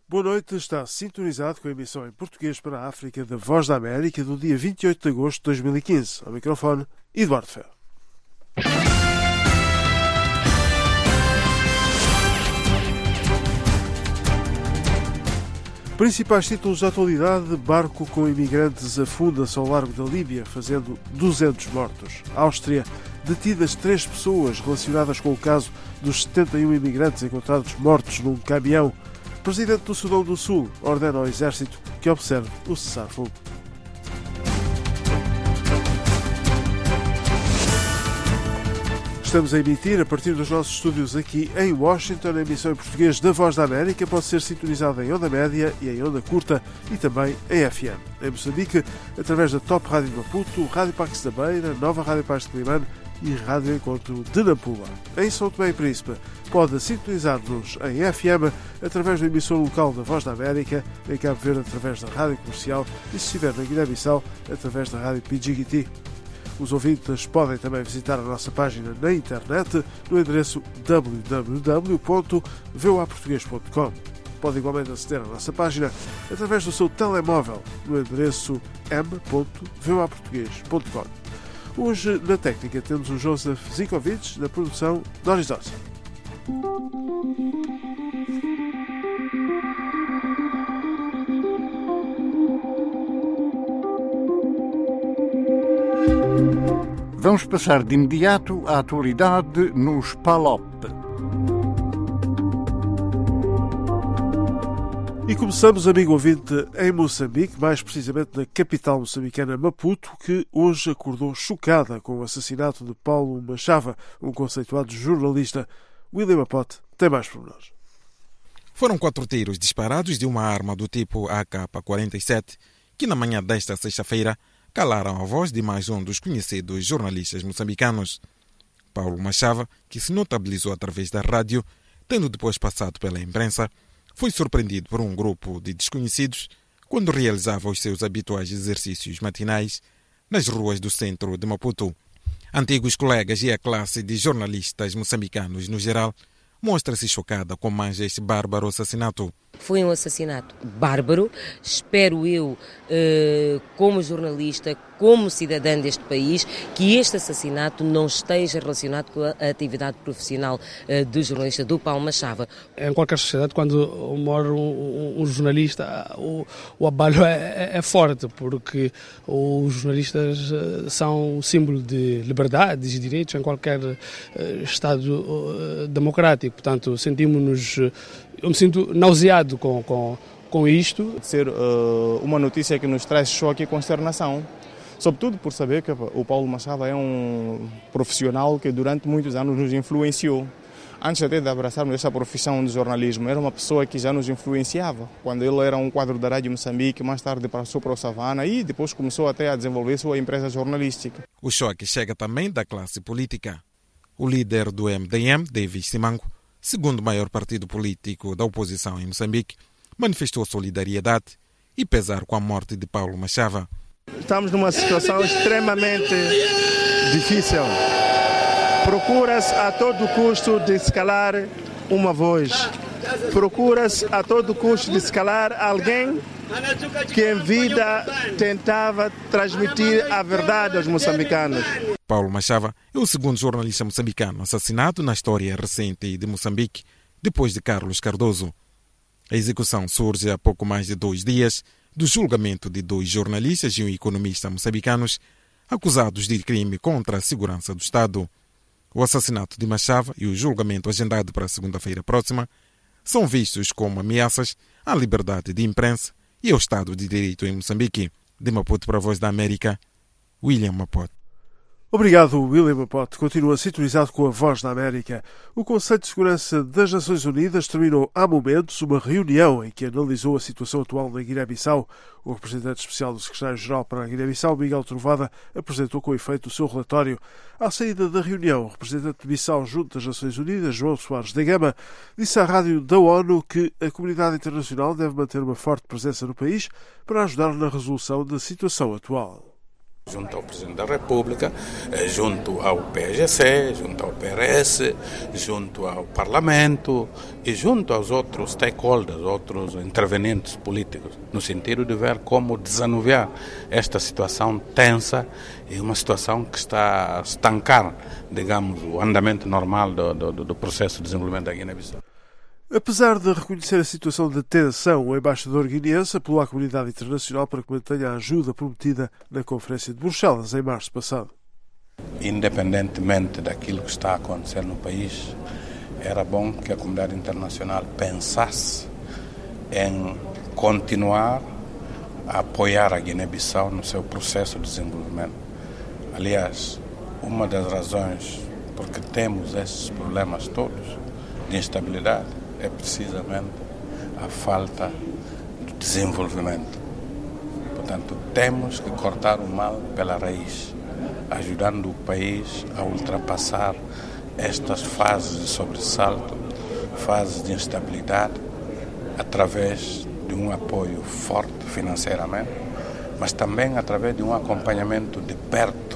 Boa noite, está sintonizado com a emissão em português para a África da Voz da América do dia 28 de agosto de 2015. Ao microfone, Eduardo Ferro. Principais títulos da atualidade: barco com imigrantes afunda-se ao largo da Líbia, fazendo 200 mortos. Áustria, detidas 3 pessoas relacionadas com o caso dos 71 imigrantes encontrados mortos num caminhão. Presidente do Sudão do Sul ordena ao exército que observe o cessar-fogo. Estamos a emitir a partir dos nossos estúdios aqui em Washington. A emissão em português da Voz da América pode ser sintonizada em onda média e em onda curta e também em FM. Em Moçambique, através da Top Rádio de Maputo, Rádio Pax da Beira, Nova Rádio Paz de Climane e Rádio Encontro de Nampula. Em São Tomé e Príncipe, pode sintonizar-nos em FM através do emissor local da Voz da América, em Cabo Verde através da Rádio Comercial e, se estiver na Guiné-Bissau, através da Rádio Pidjigiti. Os ouvintes podem também visitar a nossa página na internet no endereço www.voaportugues.com. Pode igualmente aceder à nossa página através do seu telemóvel no endereço m.voaportugues.com. Hoje, na técnica, temos o Joseph Zikovic, na produção, Doris Dawson. Vamos passar de imediato à atualidade nos PALOP. E começamos, amigo ouvinte, em Moçambique, mais precisamente na capital moçambicana Maputo, que hoje acordou chocada com o assassinato de Paulo Machava, um conceituado jornalista. William Mapote tem mais pormenores. Foram 4 tiros disparados de uma arma do tipo AK-47 que na manhã desta sexta-feira calaram a voz de mais um dos conhecidos jornalistas moçambicanos. Paulo Machava, que se notabilizou através da rádio, tendo depois passado pela imprensa, foi surpreendido por um grupo de desconhecidos quando realizava os seus habituais exercícios matinais nas ruas do centro de Maputo. Antigos colegas e a classe de jornalistas moçambicanos no geral mostra-se chocada com mais este bárbaro assassinato. Foi um assassinato bárbaro, espero eu, como jornalista, como cidadã deste país, que este assassinato não esteja relacionado com a atividade profissional do jornalista, do Paulo Machava. Em qualquer sociedade, quando morre um jornalista, o abalo é forte, porque os jornalistas são símbolo de liberdades e direitos em qualquer Estado democrático. Portanto, eu me sinto nauseado com isto. Ser uma notícia que nos traz choque e consternação, sobretudo por saber que o Paulo Machava é um profissional que durante muitos anos nos influenciou. Antes até de abraçarmos essa profissão de jornalismo, era uma pessoa que já nos influenciava. Quando ele era um quadro da Rádio Moçambique, mais tarde passou para o Savana e depois começou até a desenvolver sua empresa jornalística. O choque chega também da classe política. O líder do MDM, David Simango, segundo maior partido político da oposição em Moçambique, manifestou solidariedade e pesar com a morte de Paulo Machava. Estamos numa situação extremamente difícil. Procura-se a todo custo de se calar uma voz. Procura-se a todo custo de se calar alguém que em vida tentava transmitir a verdade aos moçambicanos. Paulo Machava é o segundo jornalista moçambicano assassinado na história recente de Moçambique, depois de Carlos Cardoso. A execução surge há pouco mais de 2 dias do julgamento de 2 jornalistas e um economista moçambicanos acusados de crime contra a segurança do Estado. O assassinato de Machava e o julgamento agendado para a segunda-feira próxima são vistos como ameaças à liberdade de imprensa e ao Estado de Direito em Moçambique. De Maputo para a Voz da América, William Mapote. Obrigado, William Mapote. Continua sintonizado com a Voz da América. O Conselho de Segurança das Nações Unidas terminou há momentos uma reunião em que analisou a situação atual na Guiné-Bissau. O representante especial do secretário-geral para a Guiné-Bissau, Miguel Trovada, apresentou com efeito o seu relatório. À saída da reunião, o representante de Bissau junto das Nações Unidas, João Soares da Gama, disse à rádio da ONU que a comunidade internacional deve manter uma forte presença no país para ajudar na resolução da situação atual. Junto ao Presidente da República, junto ao PSGC, junto ao PRS, junto ao Parlamento e junto aos outros stakeholders, outros intervenientes políticos, no sentido de ver como desanuviar esta situação tensa e uma situação que está a estancar, digamos, o andamento normal do processo de desenvolvimento da Guiné-Bissau. Apesar de reconhecer a situação de tensão, o embaixador guineense apelou à comunidade internacional para que mantenha a ajuda prometida na Conferência de Bruxelas em março passado. Independentemente daquilo que está a acontecer no país, era bom que a comunidade internacional pensasse em continuar a apoiar a Guiné-Bissau no seu processo de desenvolvimento. Aliás, uma das razões por que temos esses problemas todos de instabilidade é precisamente a falta de desenvolvimento. Portanto, temos que cortar o mal pela raiz, ajudando o país a ultrapassar estas fases de sobressalto, fases de instabilidade, através de um apoio forte financeiramente, mas também através de um acompanhamento de perto.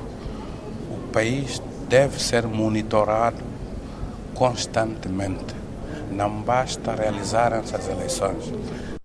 O país deve ser monitorado constantemente. Não basta realizar essas eleições.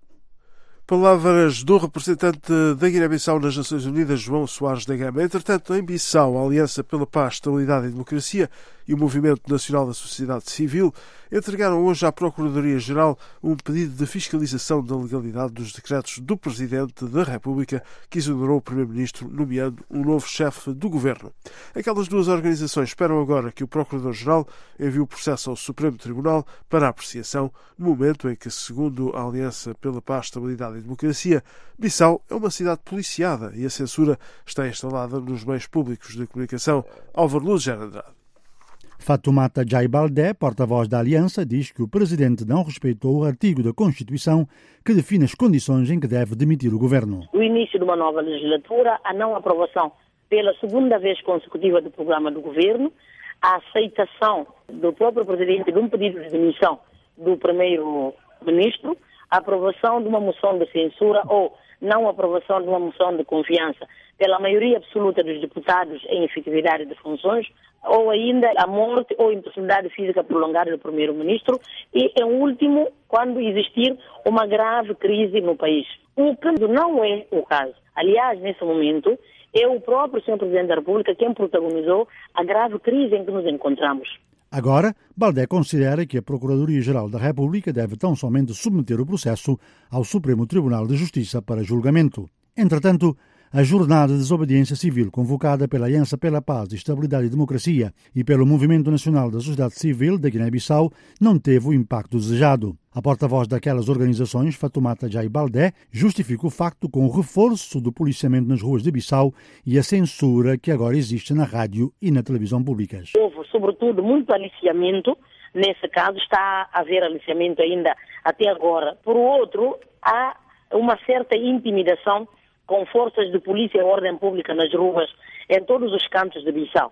Palavras do representante da Guiné-Bissau nas Nações Unidas, João Soares da Gama. Entretanto, em Bissau, a Aliança pela Paz, Estabilidade e Democracia e o Movimento Nacional da Sociedade Civil entregaram hoje à Procuradoria-Geral um pedido de fiscalização da legalidade dos decretos do Presidente da República que exonerou o Primeiro-Ministro, nomeando um novo chefe do Governo. Aquelas duas organizações esperam agora que o Procurador-Geral envie o processo ao Supremo Tribunal para apreciação, no momento em que, segundo a Aliança pela Paz, Estabilidade e Democracia, Bissau é uma cidade policiada e a censura está instalada nos meios públicos de comunicação. Álvaro Luz Andrade. Fatoumata Jai Baldé, porta-voz da Aliança, diz que o Presidente não respeitou o artigo da Constituição que define as condições em que deve demitir o Governo. O início de uma nova legislatura, a não aprovação pela segunda vez consecutiva do programa do Governo, a aceitação do próprio Presidente de um pedido de demissão do Primeiro-Ministro, a aprovação de uma moção de censura ou não aprovação de uma moção de confiança pela maioria absoluta dos deputados em efetividade de funções, ou ainda a morte ou impossibilidade física prolongada do Primeiro-Ministro e, em último, quando existir uma grave crise no país. O que não é o caso. Aliás, nesse momento, é o próprio Sr. Presidente da República quem protagonizou a grave crise em que nos encontramos. Agora, Baldé considera que a Procuradoria-Geral da República deve tão somente submeter o processo ao Supremo Tribunal de Justiça para julgamento. Entretanto, a jornada de desobediência civil convocada pela Aliança pela Paz, Estabilidade e Democracia e pelo Movimento Nacional da Sociedade Civil da Guiné-Bissau não teve o impacto desejado. A porta-voz daquelas organizações, Fatoumata Jai Baldé, justifica o facto com o reforço do policiamento nas ruas de Bissau e a censura que agora existe na rádio e na televisão públicas. Houve, sobretudo, muito aliciamento. Nesse caso, está a haver aliciamento ainda até agora. Por outro, há uma certa intimidação com forças de polícia e ordem pública nas ruas, em todos os cantos de Bissau.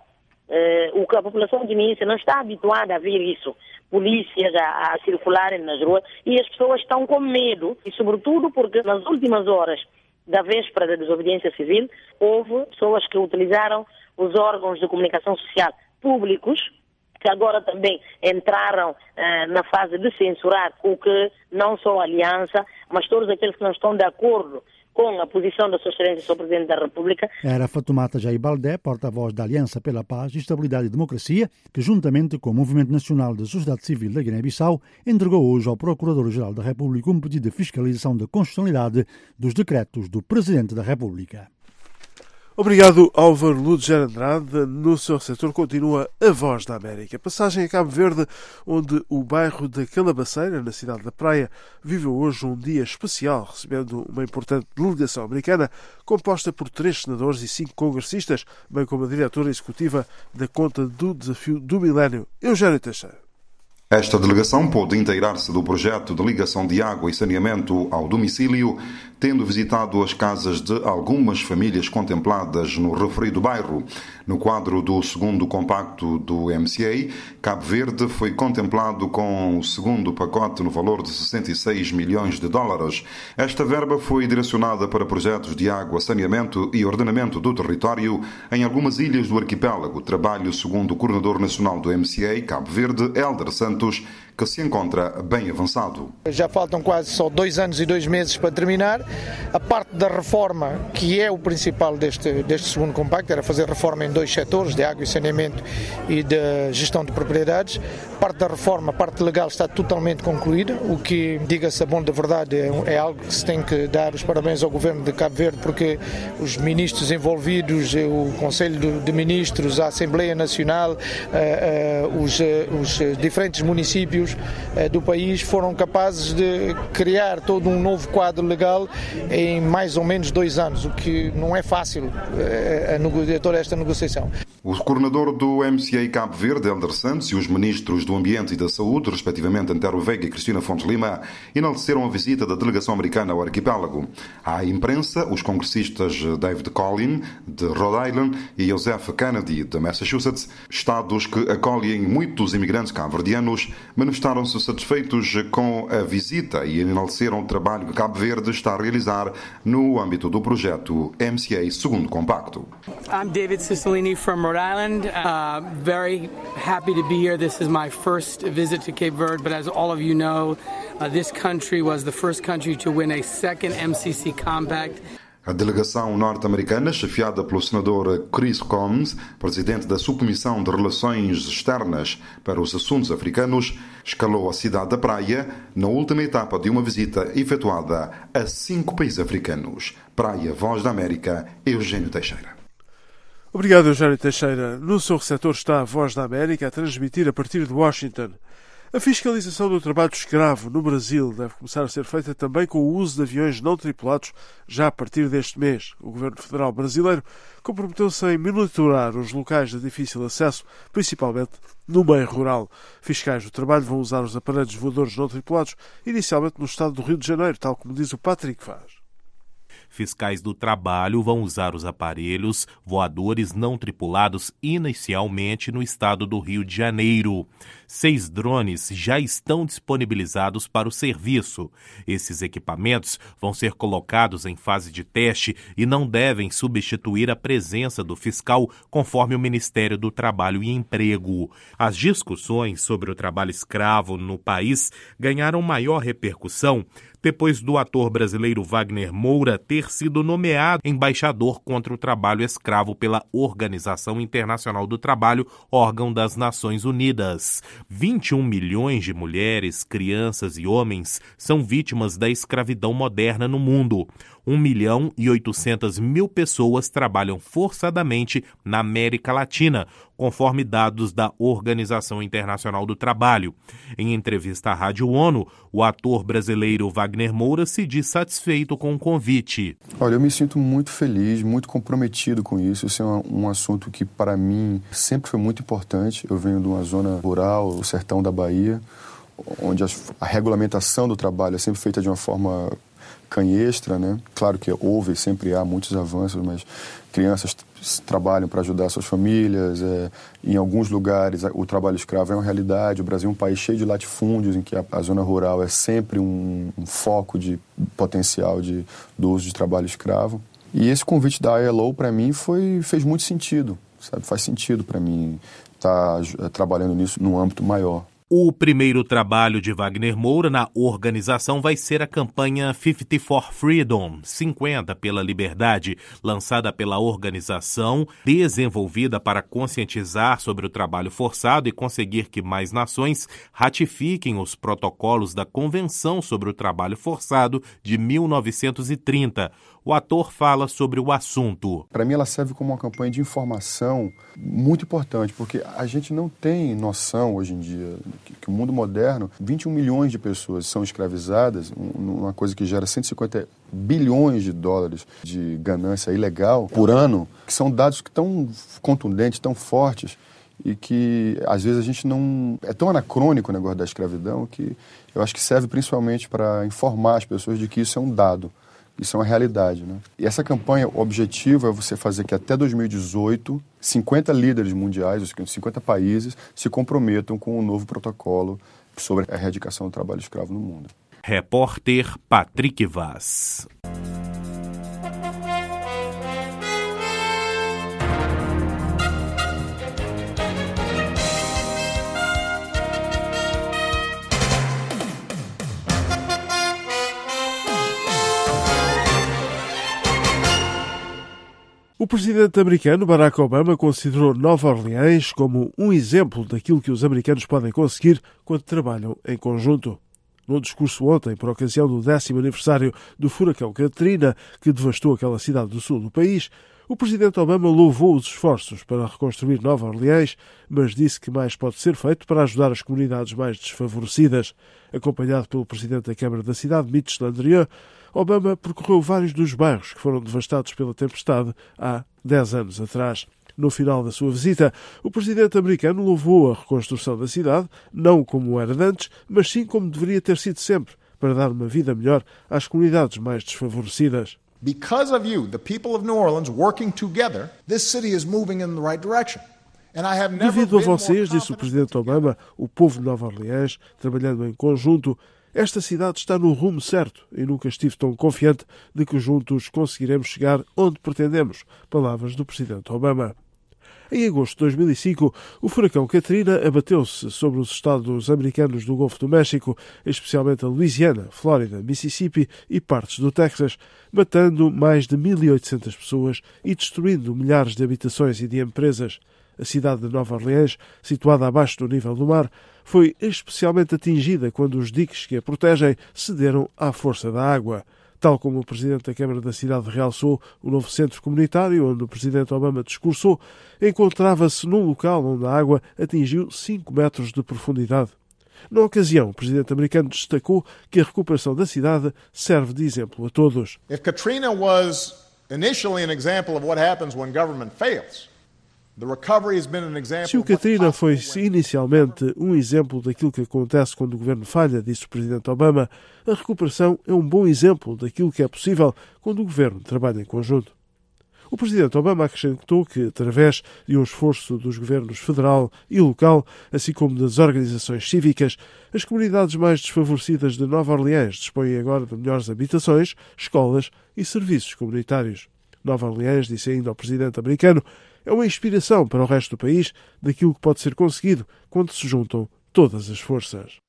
A população guineense não está habituada a ver isso, polícias a circularem nas ruas, e as pessoas estão com medo, e sobretudo porque nas últimas horas da véspera da desobediência civil, houve pessoas que utilizaram os órgãos de comunicação social públicos, que agora também entraram na fase de censurar o que não só a Aliança, mas todos aqueles que não estão de acordo com a posição da Sua Excelência, Sr. Presidente da República. Era Fatoumata Jai Baldé, porta-voz da Aliança pela Paz, Estabilidade e Democracia, que juntamente com o Movimento Nacional da Sociedade Civil da Guiné-Bissau entregou hoje ao Procurador-Geral da República um pedido de fiscalização da constitucionalidade dos decretos do Presidente da República. Obrigado, Álvaro Luz Andrade. No seu setor continua a Voz da América. Passagem a Cabo Verde, onde o bairro da Calabaceira, na cidade da Praia, viveu hoje um dia especial, recebendo uma importante delegação americana, composta por 3 senadores e 5 congressistas, bem como a diretora executiva da Conta do Desafio do Milénio, Eugénio Teixeira. Esta delegação pôde inteirar-se do projeto de ligação de água e saneamento ao domicílio, tendo visitado as casas de algumas famílias contempladas no referido bairro. No quadro do segundo compacto do MCA, Cabo Verde foi contemplado com o segundo pacote no valor de 66 milhões de dólares. Esta verba foi direcionada para projetos de água, saneamento e ordenamento do território em algumas ilhas do arquipélago, trabalho segundo o coordenador nacional do MCA, Cabo Verde, Hélder Santos, que se encontra bem avançado. Já faltam quase só 2 anos e 2 meses para terminar. A parte da reforma, que é o principal deste segundo compacto, era fazer reforma em 2 setores, de água e saneamento e de gestão de propriedades. A parte da reforma, a parte legal está totalmente concluída, o que, diga-se a bom da verdade, é algo que se tem que dar os parabéns ao governo de Cabo Verde, porque os ministros envolvidos, o Conselho de Ministros, a Assembleia Nacional, os diferentes municípios do país foram capazes de criar todo um novo quadro legal em mais ou menos 2 anos, o que não é fácil toda esta negociação. O coordenador do MCA Cabo Verde, Hélder Santos, e os ministros do Ambiente e da Saúde, respectivamente Antero Veiga e Cristina Fontes Lima, enalteceram a visita da delegação americana ao arquipélago. À imprensa, os congressistas David Collin, de Rhode Island, e Joseph Kennedy, de Massachusetts, estados que acolhem muitos imigrantes cabo-verdianos, manifestaram-se satisfeitos com a visita e enalteceram o trabalho que Cabo Verde está a realizar no âmbito do projeto MCA Segundo Compacto. I'm David Cicilline from Rhode Island. Very happy to be here. This is my first visit to Cape Verde, but as all of you know, this country was the first country to win a second MCC Compact. A delegação norte-americana, chefiada pelo senador Chris Combs, presidente da Subcomissão de Relações Externas para os Assuntos Africanos, escalou a cidade da Praia na última etapa de uma visita efetuada a 5 países africanos. Praia, Voz da América, Eugênio Teixeira. Obrigado, Eugênio Teixeira. No seu receptor está a Voz da América a transmitir a partir de Washington. A fiscalização do trabalho escravo no Brasil deve começar a ser feita também com o uso de aviões não tripulados já a partir deste mês. O Governo Federal brasileiro comprometeu-se em monitorar os locais de difícil acesso, principalmente no meio rural. Fiscais do trabalho vão usar os aparelhos voadores não tripulados, inicialmente no estado do Rio de Janeiro, tal como diz o Patrick Vaz. Fiscais do trabalho vão usar os aparelhos voadores não tripulados inicialmente no estado do Rio de Janeiro. 6 drones já estão disponibilizados para o serviço. Esses equipamentos vão ser colocados em fase de teste e não devem substituir a presença do fiscal, conforme o Ministério do Trabalho e Emprego. As discussões sobre o trabalho escravo no país ganharam maior repercussão depois do ator brasileiro Wagner Moura ter sido nomeado embaixador contra o trabalho escravo pela Organização Internacional do Trabalho, órgão das Nações Unidas. 21 milhões de mulheres, crianças e homens são vítimas da escravidão moderna no mundo. 1.800.000 pessoas trabalham forçadamente na América Latina, conforme dados da Organização Internacional do Trabalho. Em entrevista à Rádio ONU, o ator brasileiro Wagner Moura se diz satisfeito com o convite. Olha, eu me sinto muito feliz, muito comprometido com isso. Esse é um assunto que, para mim, sempre foi muito importante. Eu venho de uma zona rural, o sertão da Bahia, onde a regulamentação do trabalho é sempre feita de uma forma canhestra, né? Claro que houve, sempre há muitos avanços, mas crianças trabalham para ajudar suas famílias. Em alguns lugares o trabalho escravo é uma realidade. O Brasil é um país cheio de latifúndios, em que a zona rural é sempre um foco de potencial do uso de trabalho escravo. E esse convite da ILO para mim fez muito sentido, sabe? Faz sentido para mim estar trabalhando nisso num âmbito maior. O primeiro trabalho de Wagner Moura na organização vai ser a campanha 50 for Freedom, 50 pela liberdade, lançada pela organização, desenvolvida para conscientizar sobre o trabalho forçado e conseguir que mais nações ratifiquem os protocolos da Convenção sobre o Trabalho Forçado de 1930. O ator fala sobre o assunto. Para mim, ela serve como uma campanha de informação muito importante, porque a gente não tem noção hoje em dia que o mundo moderno, 21 milhões de pessoas são escravizadas, uma coisa que gera 150 bilhões de dólares de ganância ilegal por ano, que são dados que tão contundentes, tão fortes, e que às vezes a gente não... É tão anacrônico o negócio da escravidão que eu acho que serve principalmente para informar as pessoas de que isso é um dado, isso é uma realidade, né? E essa campanha, o objetivo é você fazer que até 2018, 50 líderes mundiais, 50 países, se comprometam com um novo protocolo sobre a erradicação do trabalho escravo no mundo. Repórter Patrick Vaz. O presidente americano Barack Obama considerou Nova Orleans como um exemplo daquilo que os americanos podem conseguir quando trabalham em conjunto. Num discurso ontem, por ocasião do 10º aniversário do furacão Katrina, que devastou aquela cidade do sul do país, o presidente Obama louvou os esforços para reconstruir Nova Orleans, mas disse que mais pode ser feito para ajudar as comunidades mais desfavorecidas. Acompanhado pelo presidente da Câmara da cidade, Mitch Landrieu, Obama percorreu vários dos bairros que foram devastados pela tempestade há 10 anos atrás. No final da sua visita, o presidente americano louvou a reconstrução da cidade, não como era antes, mas sim como deveria ter sido sempre, para dar uma vida melhor às comunidades mais desfavorecidas. Because of you, the people of New Orleans working together, this city is moving in the right direction. Devido a vocês, disse o presidente Obama, o povo de Nova Orleans, trabalhando em conjunto, esta cidade está no rumo certo e nunca estive tão confiante de que juntos conseguiremos chegar onde pretendemos. Palavras do presidente Obama. Em agosto de 2005, o furacão Katrina abateu-se sobre os estados americanos do Golfo do México, especialmente a Louisiana, Flórida, Mississippi e partes do Texas, matando mais de 1.800 pessoas e destruindo milhares de habitações e de empresas. A cidade de Nova Orleans, situada abaixo do nível do mar, foi especialmente atingida quando os diques que a protegem cederam à força da água. Tal como o presidente da Câmara da cidade realçou, o novo centro comunitário, onde o presidente Obama discursou, encontrava-se num local onde a água atingiu 5 metros de profundidade. Na ocasião, o presidente americano destacou que a recuperação da cidade serve de exemplo a todos. If Katrina was initially an example of what happens when government fails, se o Katrina foi inicialmente um exemplo daquilo que acontece quando o governo falha, disse o presidente Obama, a recuperação é um bom exemplo daquilo que é possível quando o governo trabalha em conjunto. O presidente Obama acrescentou que, através de um esforço dos governos federal e local, assim como das organizações cívicas, as comunidades mais desfavorecidas de Nova Orleans dispõem agora de melhores habitações, escolas e serviços comunitários. Nova Orleans, disse ainda ao presidente americano, é uma inspiração para o resto do país daquilo que pode ser conseguido quando se juntam todas as forças.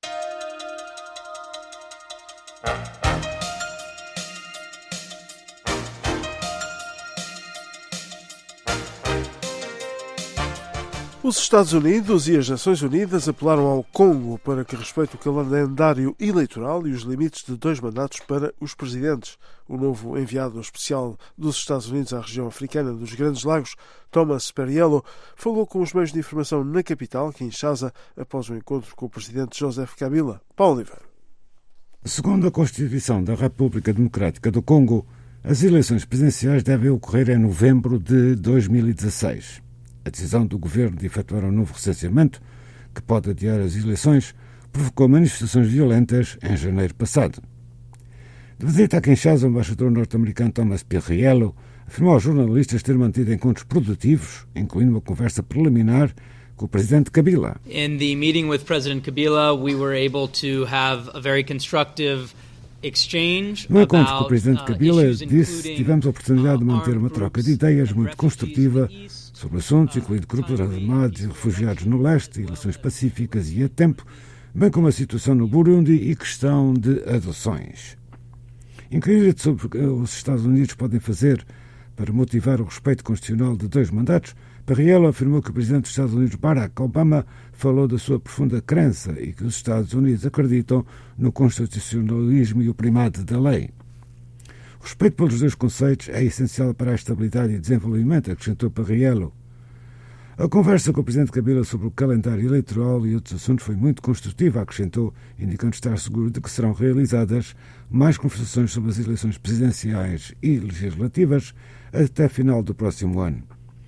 Os Estados Unidos e as Nações Unidas apelaram ao Congo para que respeite o calendário eleitoral e os limites de 2 mandatos para os presidentes. O novo enviado especial dos Estados Unidos à região africana dos Grandes Lagos, Thomas Perriello, falou com os meios de informação na capital, Kinshasa, após o encontro com o presidente Joseph Kabila. Paulo Oliveira. Segundo a Constituição da República Democrática do Congo, as eleições presidenciais devem ocorrer em novembro de 2016. A decisão do governo de efetuar um novo recenseamento, que pode adiar as eleições, provocou manifestações violentas em janeiro passado. De visita a Kinshasa, o embaixador norte-americano Thomas Perriello afirmou aos jornalistas ter mantido encontros produtivos, incluindo uma conversa preliminar com o presidente Kabila. In the meeting with President Kabila, we were able to have a very constructive no encontro com o presidente Kabila, disse, tivemos a oportunidade de manter uma troca de ideias muito construtiva sobre assuntos, incluindo grupos armados e refugiados no leste, eleições pacíficas e a tempo, bem como a situação no Burundi e questão de adoções. Inquirido sobre o que os Estados Unidos podem fazer para motivar o respeito constitucional de 2 mandatos, Perriello afirmou que o presidente dos Estados Unidos, Barack Obama, falou da sua profunda crença e que os Estados Unidos acreditam no constitucionalismo e o primado da lei. O respeito pelos 2 conceitos é essencial para a estabilidade e desenvolvimento, acrescentou Perriello. A conversa com o presidente Kabila sobre o calendário eleitoral e outros assuntos foi muito construtiva, acrescentou, indicando estar seguro de que serão realizadas mais conversações sobre as eleições presidenciais e legislativas até final do próximo ano.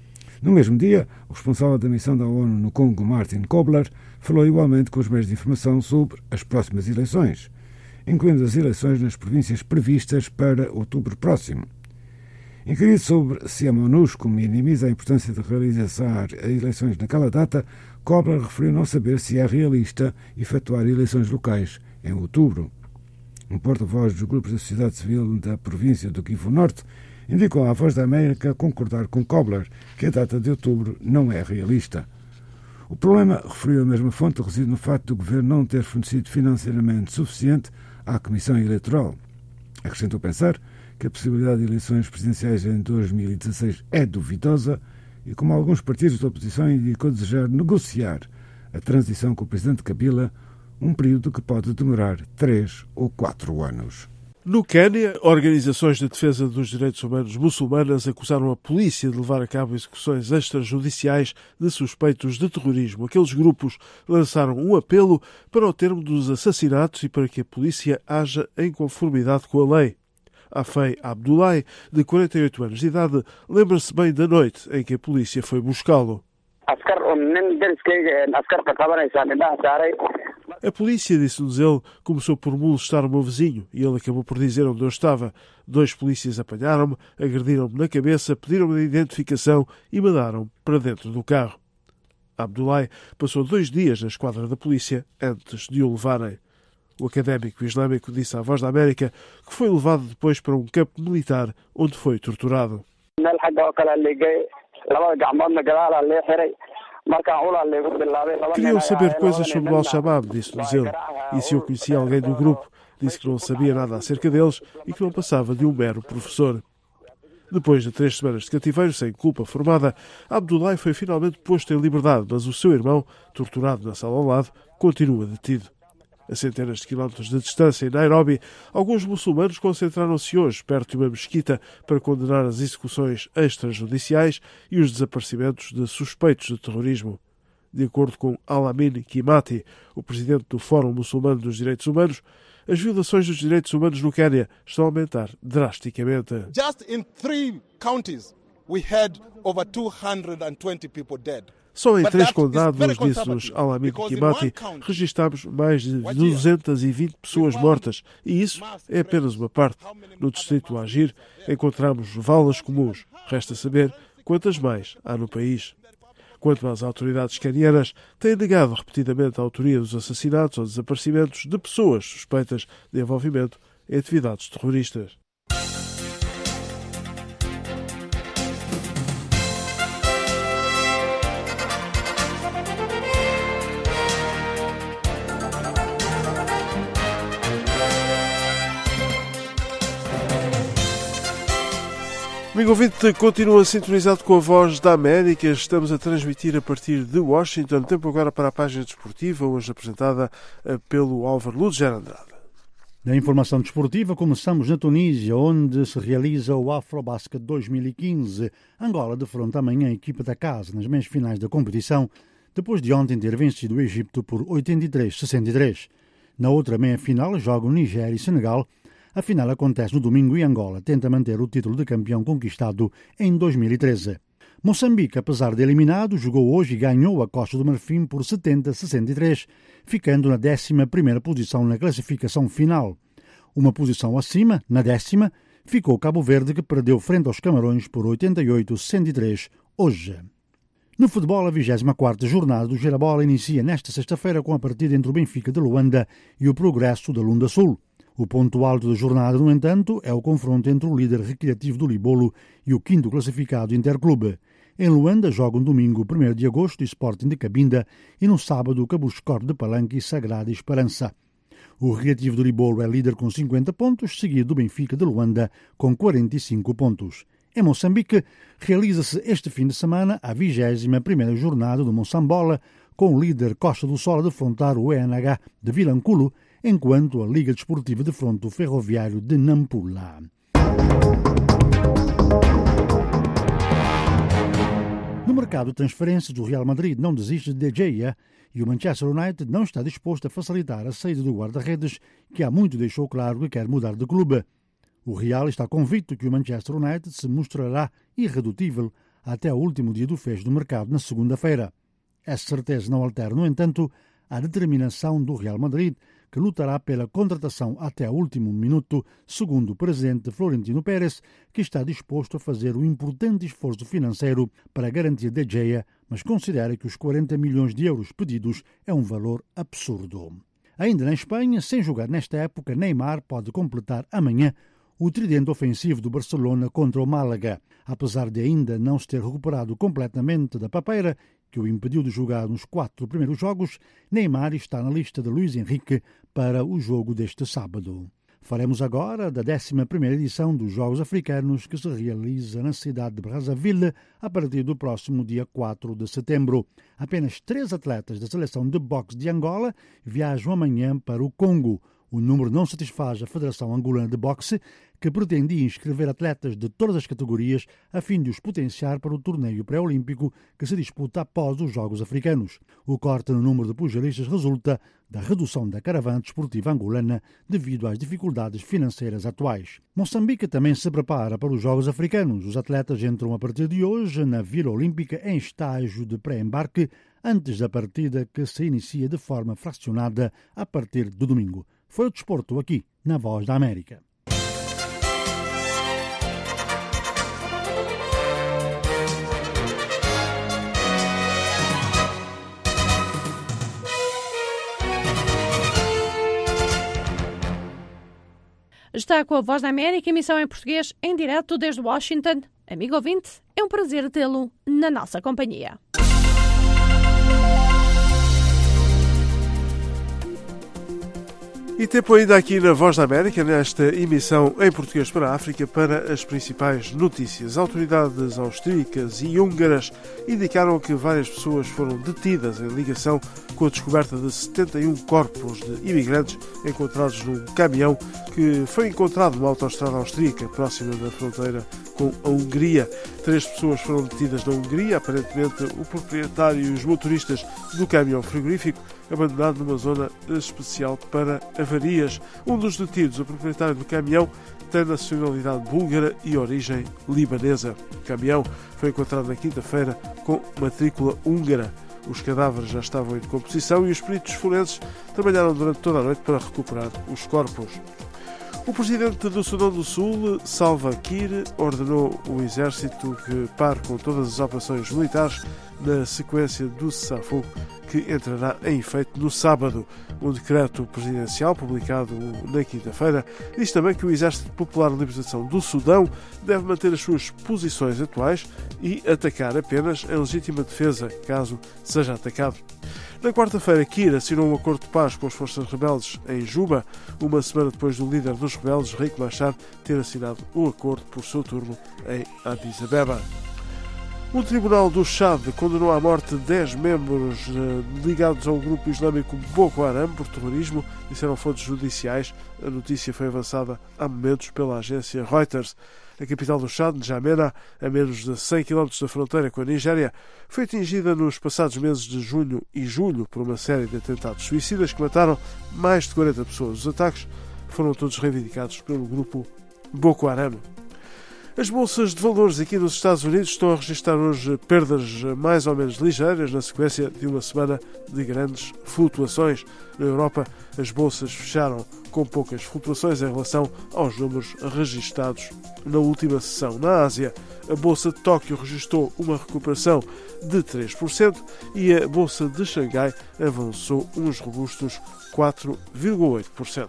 No mesmo dia, o responsável da missão da ONU no Congo, Martin Kobler, falou igualmente com os meios de informação sobre as próximas eleições, incluindo as eleições nas províncias previstas para outubro próximo. Inquirido sobre se a MONUSCO minimiza a importância de realizar eleições naquela data, Kobler referiu não saber se é realista efetuar eleições locais em outubro. Um porta-voz dos grupos da sociedade civil da província do Kivu Norte indicou à Voz da América concordar com Kobler que a data de outubro não é realista. O problema, referiu a mesma fonte, reside no facto do governo não ter fornecido financiamento suficiente à Comissão Eleitoral. Acrescentou pensar que a possibilidade de eleições presidenciais em 2016 é duvidosa e, como alguns partidos da oposição, indicou desejar negociar a transição com o presidente Kabila, um período que pode demorar 3 ou 4 anos. No Quênia, organizações de defesa dos direitos humanos muçulmanas acusaram a polícia de levar a cabo execuções extrajudiciais de suspeitos de terrorismo. Aqueles grupos lançaram um apelo para o termo dos assassinatos e para que a polícia haja em conformidade com a lei. Afei Abdullahi, de 48 anos de idade, lembra-se bem da noite em que a polícia foi buscá-lo. A polícia, disse-nos ele, começou por molestar o meu vizinho e ele acabou por dizer onde eu estava. 2 polícias apanharam-me, agrediram-me na cabeça, pediram-me a identificação e mandaram para dentro do carro. Abdullahi passou 2 dias na esquadra da polícia antes de o levarem. O académico islâmico disse à Voz da América que foi levado depois para um campo militar onde foi torturado. Queriam saber coisas sobre o Al-Shabaab, disse-nos ele, e se eu conhecia alguém do grupo, disse que não sabia nada acerca deles e que não passava de um mero professor. Depois de 3 semanas de cativeiro sem culpa formada, Abdullahi foi finalmente posto em liberdade, mas o seu irmão, torturado na sala ao lado, continua detido. A centenas de quilómetros de distância, em Nairobi, alguns muçulmanos concentraram-se hoje perto de uma mesquita para condenar as execuções extrajudiciais e os desaparecimentos de suspeitos de terrorismo. De acordo com Al-Amin Kimati, o presidente do Fórum Muçulmano dos Direitos Humanos, as violações dos direitos humanos no Quênia estão a aumentar drasticamente. Just in 3 counties we had over 220 people dead. Só em 3 condados, disse-nos Al-Amin Kimati, registámos mais de 220 pessoas mortas, e isso é apenas uma parte. No distrito Agir encontramos valas comuns. Resta saber quantas mais há no país. Quanto às autoridades quenianas, têm negado repetidamente a autoria dos assassinatos ou desaparecimentos de pessoas suspeitas de envolvimento em atividades terroristas. Amigo ouvinte, continua sintonizado com a Voz da América. Estamos a transmitir a partir de Washington. Tempo agora para a página desportiva, hoje apresentada pelo Álvaro Luger Andrade. Na informação desportiva, começamos na Tunísia, onde se realiza o Afrobasket 2015. Angola defronta amanhã a equipa da casa nas meias finais da competição, depois de ontem ter vencido o Egito por 83-63. Na outra meia-final jogam Nigéria e Senegal. A final acontece no domingo e Angola tenta manter o título de campeão conquistado em 2013. Moçambique, apesar de eliminado, jogou hoje e ganhou a Costa do Marfim por 70-63, ficando na 11ª posição na classificação final. Uma posição acima, na 10ª, ficou Cabo Verde, que perdeu frente aos Camarões por 88-63 hoje. No futebol, a 24ª jornada do Girabola inicia nesta sexta-feira com a partida entre o Benfica de Luanda e o Progresso da Lunda Sul. O ponto alto da jornada, no entanto, é o confronto entre o líder recreativo do Libolo e o 5º classificado Interclube. Em Luanda jogam domingo 1º de agosto Sporting de Cabinda e no sábado Cabuscor de Palanque e Sagrada Esperança. O recreativo do Libolo é líder com 50 pontos, seguido do Benfica de Luanda com 45 pontos. Em Moçambique, realiza-se este fim de semana a 21ª jornada do Moçambola, com o líder Costa do Sol a defrontar o ENH de Vilanculo, enquanto a Liga Desportiva defronta o Ferroviário de Nampula. No mercado de transferências, o Real Madrid não desiste de De Gea e o Manchester United não está disposto a facilitar a saída do guarda-redes, que há muito deixou claro que quer mudar de clube. O Real está convicto que o Manchester United se mostrará irredutível até o último dia do fecho do mercado, na segunda-feira. Essa certeza não altera, no entanto, a determinação do Real Madrid, que lutará pela contratação até o último minuto, segundo o presidente Florentino Pérez, que está disposto a fazer um importante esforço financeiro para garantir De Gea, mas considera que os 40 milhões de euros pedidos é um valor absurdo. Ainda na Espanha, sem jogar nesta época, Neymar pode completar amanhã o tridente ofensivo do Barcelona contra o Málaga. Apesar de ainda não se ter recuperado completamente da papeira, que o impediu de jogar nos 4 primeiros jogos, Neymar está na lista de Luís Henrique para o jogo deste sábado. Faremos agora da 11ª edição dos Jogos Africanos, que se realiza na cidade de Brazzaville a partir do próximo dia 4 de setembro. Apenas 3 atletas da seleção de boxe de Angola viajam amanhã para o Congo. O número não satisfaz a Federação Angolana de Boxe, que pretendia inscrever atletas de todas as categorias a fim de os potenciar para o torneio pré-olímpico que se disputa após os Jogos Africanos. O corte no número de pugilistas resulta da redução da caravana desportiva angolana devido às dificuldades financeiras atuais. Moçambique também se prepara para os Jogos Africanos. Os atletas entram a partir de hoje na Vila Olímpica em estágio de pré-embarque antes da partida, que se inicia de forma fracionada a partir do domingo. Foi o desporto aqui, na Voz da América. Está com a Voz da América, emissão em português, em direto desde Washington. Amigo ouvinte, é um prazer tê-lo na nossa companhia. E tempo ainda aqui na Voz da América, nesta emissão em português para a África, para as principais notícias. Autoridades austríacas e húngaras indicaram que várias pessoas foram detidas em ligação com a descoberta de 71 corpos de imigrantes encontrados num caminhão que foi encontrado numa autoestrada austríaca próxima da fronteira com a Hungria. 3 pessoas foram detidas na Hungria, aparentemente o proprietário e os motoristas do caminhão frigorífico, abandonado numa zona especial para avarias. Um dos detidos, o proprietário do caminhão, tem nacionalidade búlgara e origem libanesa. O caminhão foi encontrado na quinta-feira com matrícula húngara. Os cadáveres já estavam em decomposição e os peritos forenses trabalharam durante toda a noite para recuperar os corpos. O presidente do Sudão do Sul, Salva Kiir, ordenou o exército que pare com todas as operações militares na sequência do cessar-fogo que entrará em efeito no sábado. Um decreto presidencial publicado na quinta-feira diz também que o Exército Popular de Libertação do Sudão deve manter as suas posições atuais e atacar apenas em legítima defesa, caso seja atacado. Na quarta-feira, Kiir assinou um acordo de paz com as forças rebeldes em Juba, uma semana depois do líder dos rebeldes, Riek Machar, ter assinado o acordo por seu turno em Addis Abeba. O Tribunal do Chad condenou à morte 10 membros ligados ao grupo islâmico Boko Haram por terrorismo, disseram fontes judiciais. A notícia foi avançada há momentos pela agência Reuters. A capital do Chad, N'Djamena, a menos de 100 km da fronteira com a Nigéria, foi atingida nos passados meses de junho e julho por uma série de atentados suicidas que mataram mais de 40 pessoas. Os ataques foram todos reivindicados pelo grupo Boko Haram. As bolsas de valores aqui nos Estados Unidos estão a registrar hoje perdas mais ou menos ligeiras na sequência de uma semana de grandes flutuações. Na Europa, as bolsas fecharam com poucas flutuações em relação aos números registados na última sessão. Na Ásia, a Bolsa de Tóquio registrou uma recuperação de 3% e a Bolsa de Xangai avançou uns robustos 4,8%.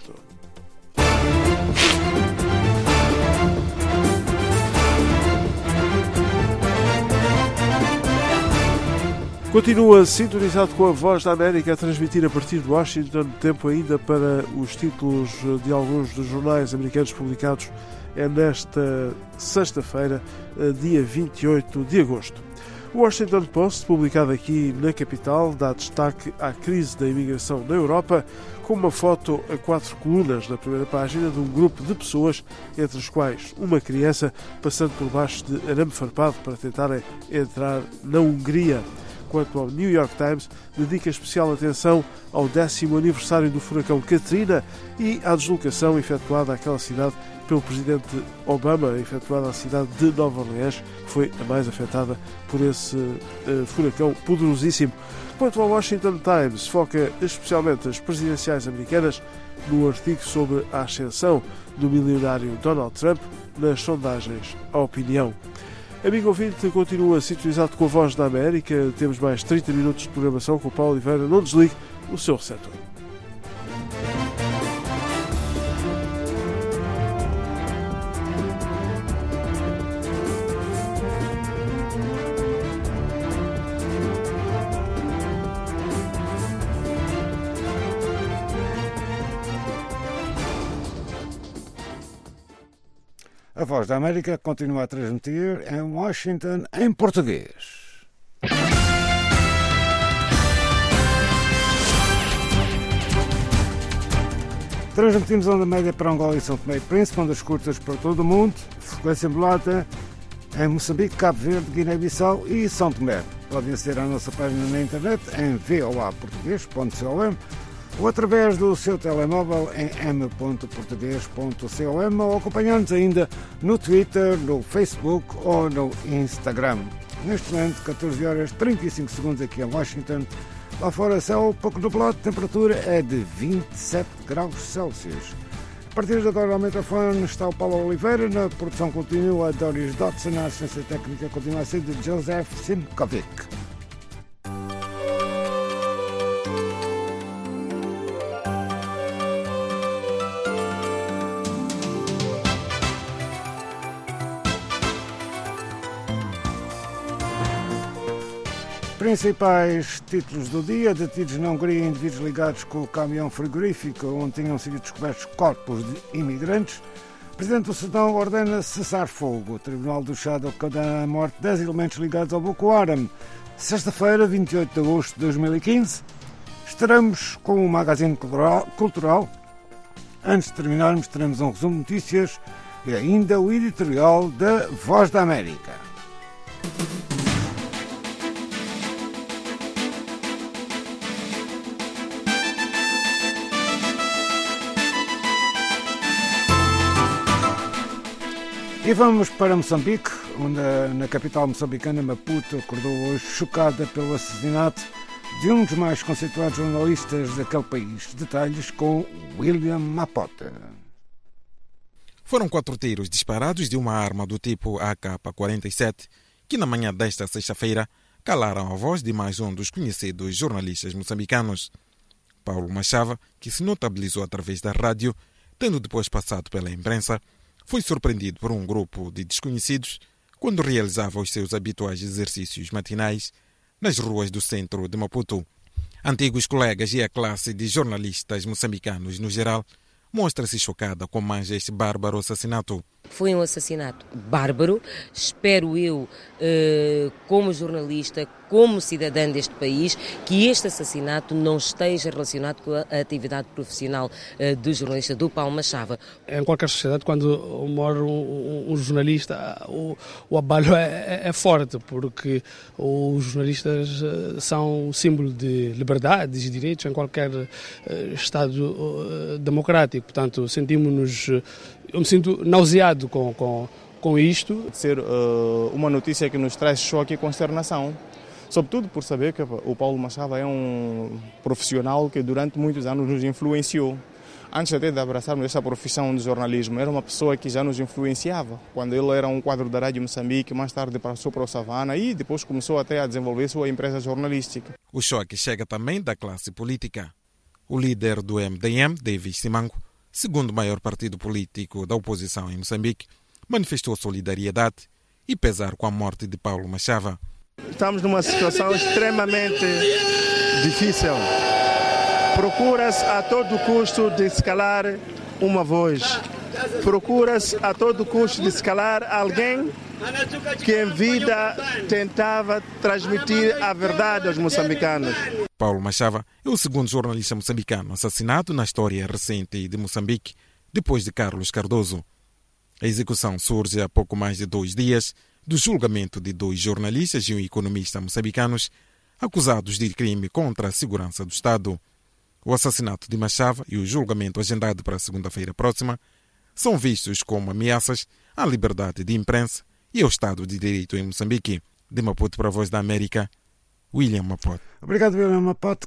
Continua sintonizado com a Voz da América a transmitir a partir de Washington. Tempo ainda para os títulos de alguns dos jornais americanos publicados é nesta sexta-feira, dia 28 de agosto. O Washington Post, publicado aqui na capital, dá destaque à crise da imigração na Europa, com uma foto a 4 colunas na primeira página de um grupo de pessoas, entre as quais uma criança, passando por baixo de arame farpado para tentarem entrar na Hungria. enquanto ao New York Times dedica especial atenção ao 10º aniversário do furacão Katrina e à deslocação efetuada àquela cidade pelo presidente Obama, efetuada à cidade de Nova Orleans, que foi a mais afetada por esse furacão poderosíssimo. Quanto ao Washington Times, foca especialmente as presidenciais americanas no artigo sobre a ascensão do milionário Donald Trump nas sondagens à opinião. Amigo ouvinte, continua sintonizado com a Voz da América. Temos mais 30 minutos de programação com o Paulo Oliveira. Não desligue o seu receptor. A Voz da América continua a transmitir em Washington em português. Transmitimos onda média para Angola e São Tomé e Príncipe, ondas curtas para todo o mundo, frequência modulada em Moçambique, Cabo Verde, Guiné-Bissau e São Tomé. Podem aceder à nossa página na internet em voaportugues.com ou através do seu telemóvel em m.portugues.com ou acompanhando-nos ainda no Twitter, no Facebook ou no Instagram. Neste momento, 14 horas 35 segundos aqui em Washington. Lá fora, céu pouco nublado, temperatura é de 27 graus Celsius. A partir de agora, ao microfone está o Paulo Oliveira, na produção continua a Doris Dodson, a assistência técnica continua a ser de Joseph Simkovic. Principais títulos do dia: detidos na Hungria indivíduos ligados com o caminhão frigorífico onde tinham sido descobertos corpos de imigrantes. O Presidente do Sudão ordena cessar fogo. O Tribunal do Chad condena a morte de 10 elementos ligados ao Boko Haram. Sexta-feira, 28 de agosto de 2015, estaremos com o Magazine Cultural. Antes de terminarmos, teremos um resumo de notícias e ainda o editorial da Voz da América. E vamos para Moçambique, onde na capital moçambicana, Maputo, acordou hoje chocada pelo assassinato de um dos mais conceituados jornalistas daquele país. Detalhes com William Mapota. Foram 4 tiros disparados de uma arma do tipo AK-47 que na manhã desta sexta-feira calaram a voz de mais um dos conhecidos jornalistas moçambicanos. Paulo Machava, que se notabilizou através da rádio, tendo depois passado pela imprensa, foi surpreendido por um grupo de desconhecidos quando realizava os seus habituais exercícios matinais nas ruas do centro de Maputo. Antigos colegas e a classe de jornalistas moçambicanos no geral mostra-se chocada com mais este bárbaro assassinato. Foi um assassinato bárbaro. Espero eu, como jornalista, como cidadã deste país, que este assassinato não esteja relacionado com a atividade profissional do jornalista, do Paulo Machava. Em qualquer sociedade, quando morre um jornalista, o abalo é forte, porque os jornalistas são símbolo de liberdade e direitos em qualquer Estado democrático. Portanto, eu me sinto nauseado com isto. Ser uma notícia que nos traz choque e consternação, sobretudo por saber que o Paulo Machava é um profissional que durante muitos anos nos influenciou. Antes até de abraçarmos essa profissão de jornalismo, era uma pessoa que já nos influenciava. Quando ele era um quadro da Rádio Moçambique, mais tarde passou para o Savana e depois começou até a desenvolver sua empresa jornalística. O choque chega também da classe política. O líder do MDM, David Simango, segundo maior partido político da oposição em Moçambique, manifestou solidariedade e pesar com a morte de Paulo Machava. Estamos numa situação extremamente difícil. Procura-se a todo custo de se calar uma voz. Procura-se a todo custo de se calar alguém que em vida tentava transmitir a verdade aos moçambicanos. Paulo Machava é o segundo jornalista moçambicano assassinado na história recente de Moçambique, depois de Carlos Cardoso. A execução surge há pouco mais de 2 dias do julgamento de 2 jornalistas e um economista moçambicanos, acusados de crime contra a segurança do Estado. O assassinato de Machava e o julgamento agendado para a segunda-feira próxima são vistos como ameaças à liberdade de imprensa e ao Estado de Direito em Moçambique. De Maputo para a Voz da América, William Mapote. Obrigado, William Mapote.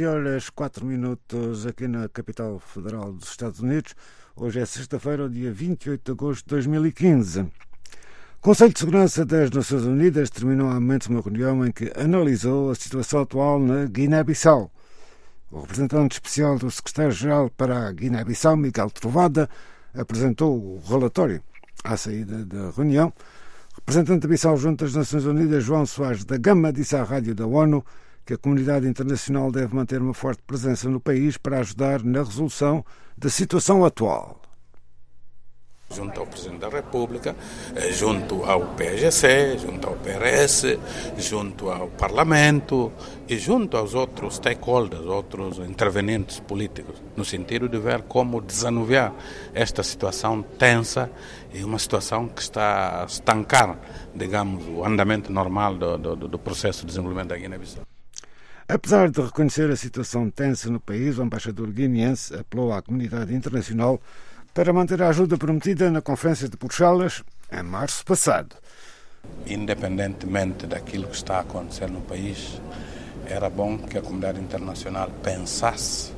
14h04 aqui na capital federal dos Estados Unidos. Hoje é sexta-feira, dia 28 de agosto de 2015. O Conselho de Segurança das Nações Unidas terminou há momentos uma reunião em que analisou a situação atual na Guiné-Bissau. O representante especial do secretário-geral para a Guiné-Bissau, Miguel Trovada, apresentou o relatório à saída da reunião. O representante da Bissau junto às Nações Unidas, João Soares da Gama, disse à rádio da ONU que a comunidade internacional deve manter uma forte presença no país para ajudar na resolução da situação atual. Junto ao Presidente da República, junto ao PGC, junto ao PRS, junto ao Parlamento e junto aos outros stakeholders, outros intervenientes políticos, no sentido de ver como desanuviar esta situação tensa e uma situação que está a estancar, digamos, o andamento normal do processo de desenvolvimento da Guiné-Bissau. Apesar de reconhecer a situação tensa no país, o embaixador guineense apelou à comunidade internacional para manter a ajuda prometida na Conferência de Bruxelas em março passado. Independentemente daquilo que está a acontecer no país, era bom que a comunidade internacional pensasse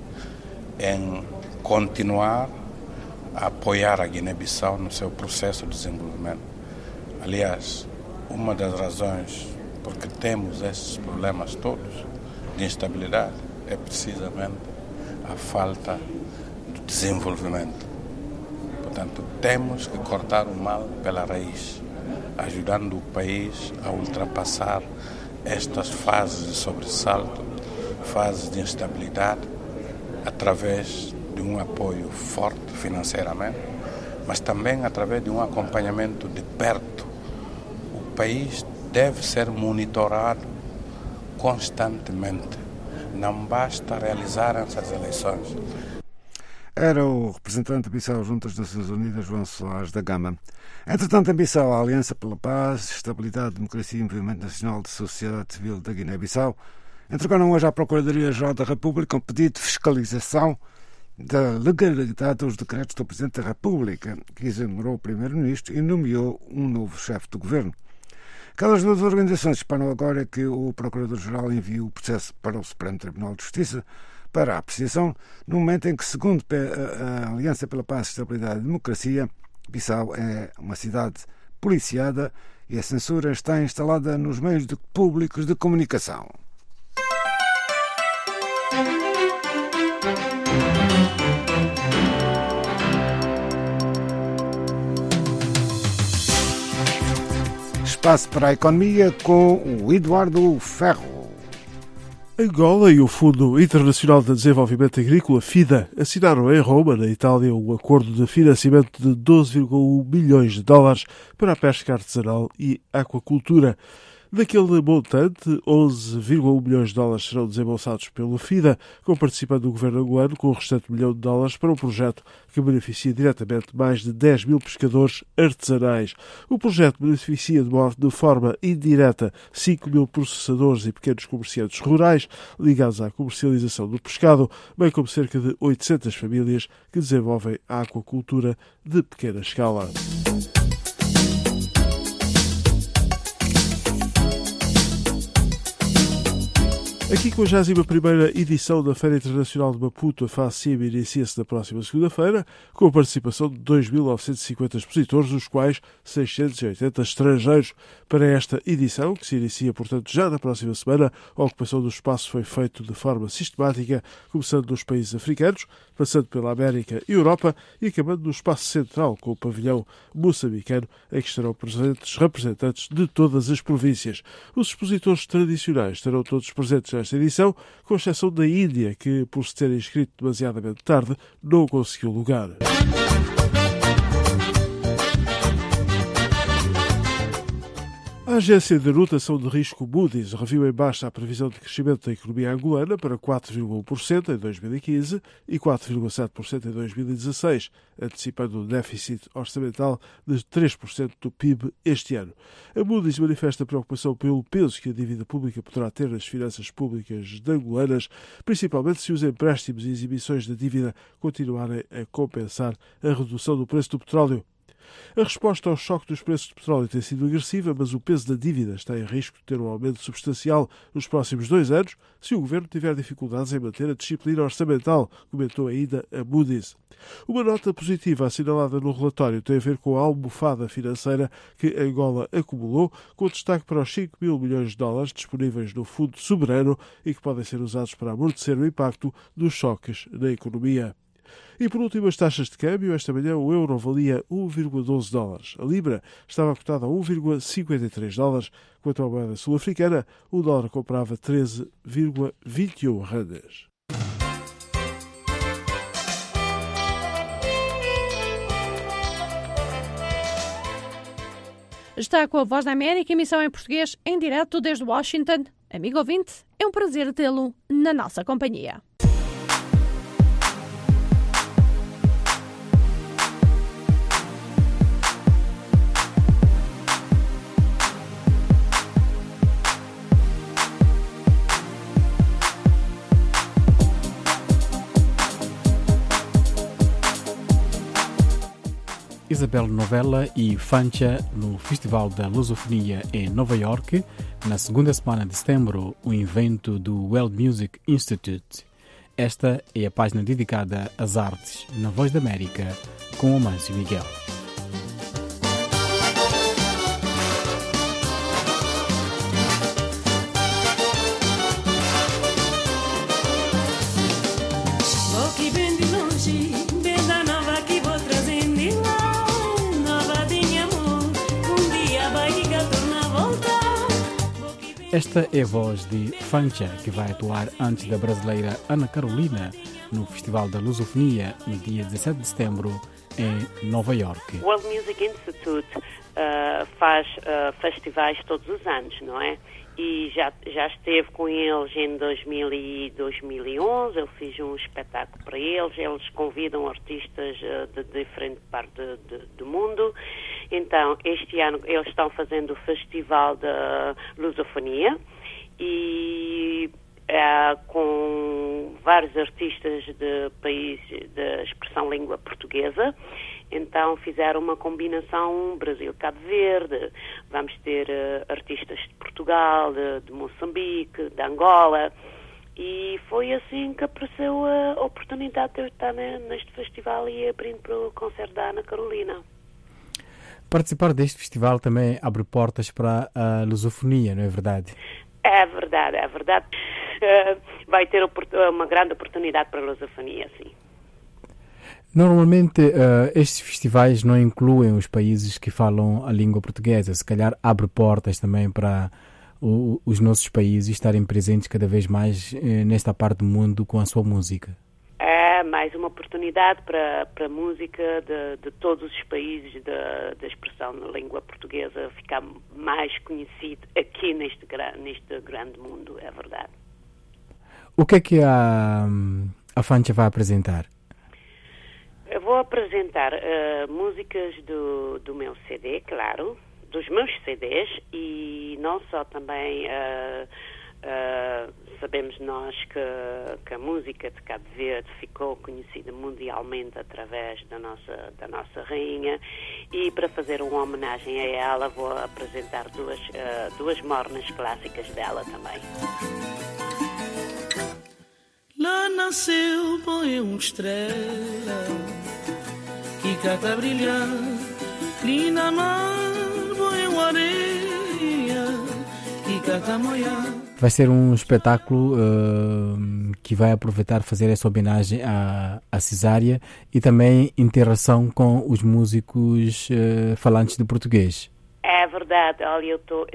em continuar a apoiar a Guiné-Bissau no seu processo de desenvolvimento. Aliás, uma das razões por que temos esses problemas todos de instabilidade é precisamente a falta de desenvolvimento. Portanto, temos que cortar o mal pela raiz, ajudando o país a ultrapassar estas fases de sobressalto, fases de instabilidade, através de um apoio forte financeiramente, mas também através de um acompanhamento de perto. O país deve ser monitorado constantemente. Não basta realizar essas eleições. Era o representante de Bissau junto às Nações Unidas, João Soares da Gama. Entretanto, em Bissau, a Aliança pela Paz, Estabilidade, Democracia e Movimento Nacional de Sociedade Civil da Guiné-Bissau entregaram hoje à Procuradoria-Geral da República um pedido de fiscalização da legalidade dos decretos do Presidente da República, que exonerou o Primeiro-Ministro e nomeou um novo chefe do Governo. Aquelas duas organizações esperam agora que o Procurador-Geral envie o processo para o Supremo Tribunal de Justiça para a apreciação, no momento em que, segundo a Aliança pela Paz, Estabilidade e Democracia, Bissau é uma cidade policiada e a censura está instalada nos meios públicos de comunicação. Espaço para a economia com o Eduardo Ferro. Angola e o Fundo Internacional de Desenvolvimento Agrícola, FIDA, assinaram em Roma, na Itália, um acordo de financiamento de 12,1 milhões de dólares para a pesca artesanal e aquacultura. Daquele montante, 11,1 milhões de dólares serão desembolsados pelo FIDA, com o governo angolano, com o restante $1 milhão para um projeto que beneficia diretamente mais de 10 mil pescadores artesanais. O projeto beneficia de forma indireta 5 mil processadores e pequenos comerciantes rurais ligados à comercialização do pescado, bem como cerca de 800 famílias que desenvolvem a aquacultura de pequena escala. Aqui com a 61ª edição da Feira Internacional de Maputo, a FACIM inicia-se na próxima segunda-feira, com a participação de 2.950 expositores, dos quais 680 estrangeiros. Para esta edição, que se inicia, portanto, já na próxima semana, a ocupação do espaço foi feita de forma sistemática, começando nos países africanos, passando pela América e Europa e acabando no espaço central, com o pavilhão moçambicano, em que estarão presentes representantes de todas as províncias. Os expositores tradicionais estarão todos presentes nesta edição, com exceção da Índia, que, por se ter inscrito demasiadamente tarde, não conseguiu lugar. A agência de rotação de risco Moody's reviu em baixa a previsão de crescimento da economia angolana para 4,1% em 2015 e 4,7% em 2016, antecipando um déficit orçamental de 3% do PIB este ano. A Moody's manifesta preocupação pelo peso que a dívida pública poderá ter nas finanças públicas angolanas, principalmente se os empréstimos e as emissões da dívida continuarem a compensar a redução do preço do petróleo. A resposta ao choque dos preços do petróleo tem sido agressiva, mas o peso da dívida está em risco de ter um aumento substancial nos próximos 2 anos se o governo tiver dificuldades em manter a disciplina orçamental, comentou ainda a Moody's. Uma nota positiva assinalada no relatório tem a ver com a almofada financeira que Angola acumulou, com destaque para os 5 mil milhões de dólares disponíveis no Fundo Soberano e que podem ser usados para amortecer o impacto dos choques na economia. E por último, as taxas de câmbio. Esta manhã o euro valia 1,12 dólares. A libra estava cotada a 1,53 dólares. Quanto à moeda sul-africana, o dólar comprava 13,21 randes. Está com a Voz da América, emissão em português, em direto desde Washington. Amigo ouvinte, é um prazer tê-lo na nossa companhia. Isabel Novella e Fancha no Festival da Lusofonia em Nova York, na segunda semana de setembro, um evento do World Music Institute. Esta é a página dedicada às artes na Voz da América, com o Mâncio Miguel. Esta é a voz de Fancha, que vai atuar antes da brasileira Ana Carolina no Festival da Lusofonia no dia 17 de setembro em Nova York. O World Music Institute faz festivais todos os anos, não é? E já esteve com eles em 2000 e 2011, eu fiz um espetáculo para eles, eles convidam artistas de diferente parte do mundo. Então, este ano eles estão fazendo o Festival da Lusofonia e com vários artistas de países de expressão língua portuguesa. Então fizeram uma combinação Brasil-Cabo Verde, vamos ter artistas de Portugal, de Moçambique, de Angola, e foi assim que apareceu a oportunidade de eu estar neste festival e abrindo para o concerto da Ana Carolina. Participar deste festival também abre portas para a lusofonia, não é verdade? É verdade, é verdade. Vai ter uma grande oportunidade para a lusofonia, sim. Normalmente estes festivais não incluem os países que falam a língua portuguesa. Se calhar abre portas também para os nossos países estarem presentes cada vez mais nesta parte do mundo com a sua música. É mais uma oportunidade para a música de todos os países da expressão na língua portuguesa ficar mais conhecido aqui neste grande mundo, é verdade. O que é que a Fancha vai apresentar? Eu vou apresentar músicas do meu CD, claro, dos meus CDs, e não só também sabemos nós que a música de Cabo Verde ficou conhecida mundialmente através da nossa rainha, e para fazer uma homenagem a ela vou apresentar duas mornas clássicas dela também. Lá nasceu põe uma estrela que cata brilhar, linda mar põe uma areia que cata moiar. Vai ser um espetáculo que vai aproveitar fazer essa homenagem à Cesária e também interação com os músicos falantes de português. É verdade, olha,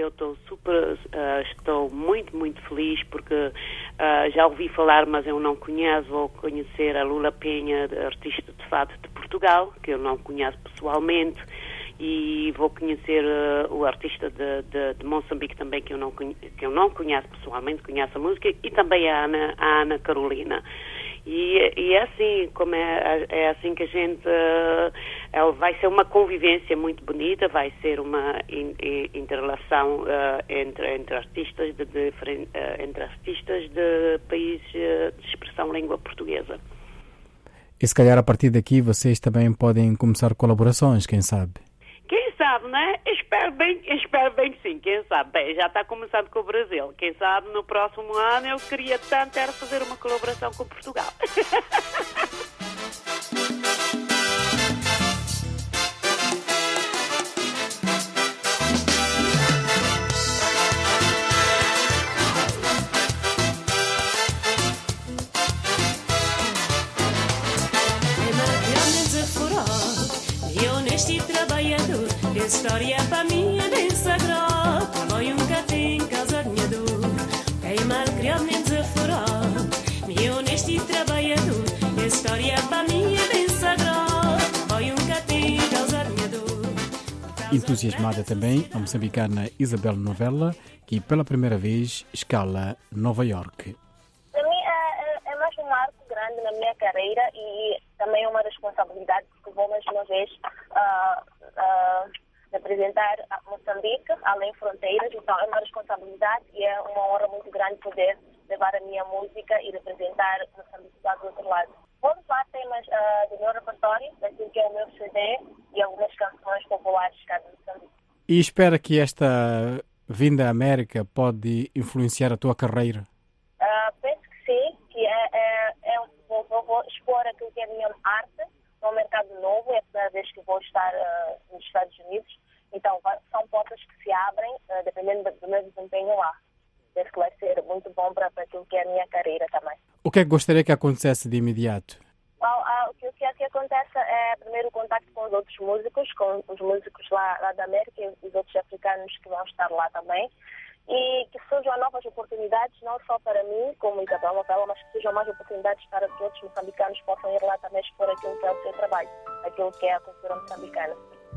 estou muito, muito feliz porque já ouvi falar, mas eu não conheço, vou conhecer a Lula Penha, artista de fado de Portugal, que eu não conheço pessoalmente, e vou conhecer o artista de Moçambique também, que eu não conheço pessoalmente, conheço a música, e também a Ana Carolina. E é assim, como é assim que a gente... vai ser uma convivência muito bonita, vai ser uma interrelação entre artistas entre artistas de países de expressão língua portuguesa. E se calhar a partir daqui vocês também podem começar colaborações, quem sabe? Quem sabe, né? Espero bem que sim, quem sabe. Bem, já está começando com o Brasil. Quem sabe no próximo ano eu queria tanto era fazer uma colaboração com Portugal. Trabalhador, história para mim é bem sagrada. Trabalho tem casa de minha dor. Quem mal criado nem desaforado. Meu honesto e trabalhador, história para mim é bem sagrada. Trabalho tem casa de minha dor. Entusiasmada também a moçambicana Isabel Novella, que pela primeira vez escala Nova York. Para mim é mais um marco grande na minha carreira e também é uma responsabilidade, porque vou mais uma vez representar Moçambique além fronteiras, então é uma responsabilidade e é uma honra muito grande poder levar a minha música e representar Moçambique do outro lado. Vou levar temas do meu repertório, daquilo que é o meu CD e algumas canções populares cá de Moçambique. E espera que esta vinda à América pode influenciar a tua carreira? Penso que sim, que vou expor aquilo que é a minha arte num mercado novo, é a primeira vez que vou estar nos Estados Unidos, então são portas que se abrem dependendo do meu desempenho lá. Penso que vai ser muito bom para aquilo que é a minha carreira também. O que é que gostaria que acontecesse de imediato? O que acontece é primeiro o contacto com os outros músicos, com os músicos lá da América e os outros africanos que vão estar lá também, e que surjam novas oportunidades, não só para mim, como Isabel Novella, mas que surjam mais oportunidades para que outros moçambicanos possam ir lá também expor aquilo que é o seu trabalho, aquilo que é a cultura moçambicana.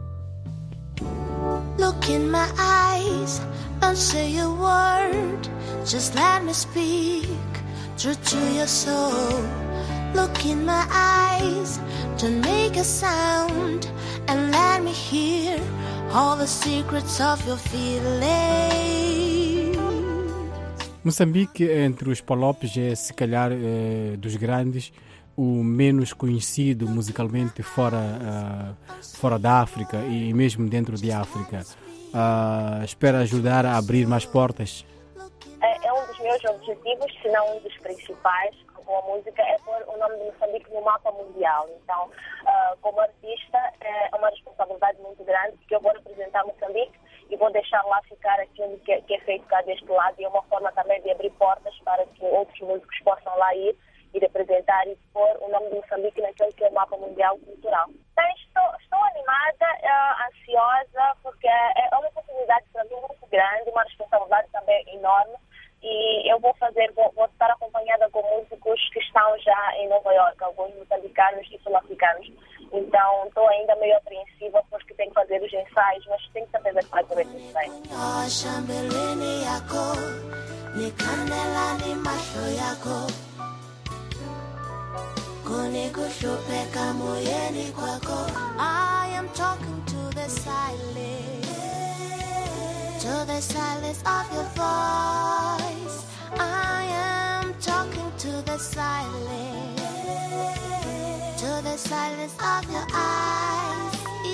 Look in my eyes, don't say a word, just let me speak true to your soul. Look in my eyes, don't make a sound, and let me hear all the secrets of your feelings. Moçambique, entre os palopes, é se calhar dos grandes o menos conhecido musicalmente fora da África e mesmo dentro de África. Espera ajudar a abrir mais portas? É um dos meus objetivos, se não um dos principais, com a música, é pôr o nome de Moçambique no mapa mundial. Então, como artista, é uma responsabilidade muito grande, porque eu vou representar Moçambique e vou deixar lá ficar aquilo que é feito cá deste lado, e é uma forma também de abrir portas para que outros músicos possam lá ir e representar e pôr o nome de Moçambique naquele que é o mapa mundial cultural. Então, estou animada, ansiosa, porque é uma oportunidade para mim muito grande, uma responsabilidade também enorme, e eu vou estar acompanhada com músicos que estão já em Nova York, alguns moçambicanos e sul-africanos. Então, estou ainda meio apreensiva porque tenho que fazer os ensaios, mas tenho certeza que vai correr tudo bem. I am talking to the silence of your voice. I am talking to the silence of your eyes.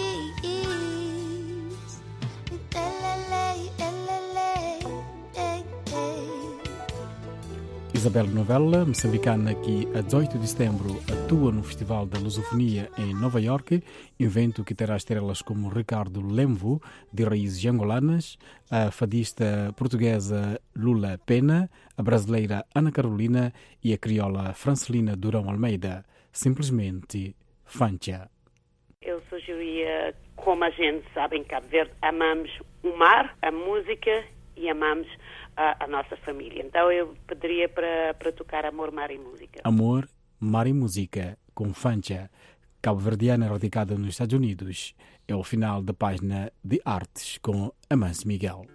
Isabel Novella, moçambicana, que a 18 de setembro atua no Festival da Lusofonia em Nova York, evento que terá estrelas como Ricardo Lemvo, de raízes angolanas, a fadista portuguesa Lula Pena, a brasileira Ana Carolina e a crioula Francelina Durão Almeida. Simplesmente Fancha. Eu sugeria, como a gente sabe em Cabo Verde, amamos o mar, a música e amamos a nossa família. Então eu pediria para tocar Amor, Mar e Música. Amor, Mar e Música, com Fancha, cabo-verdiana radicada nos Estados Unidos. É o final da página de artes com Amâncio Miguel.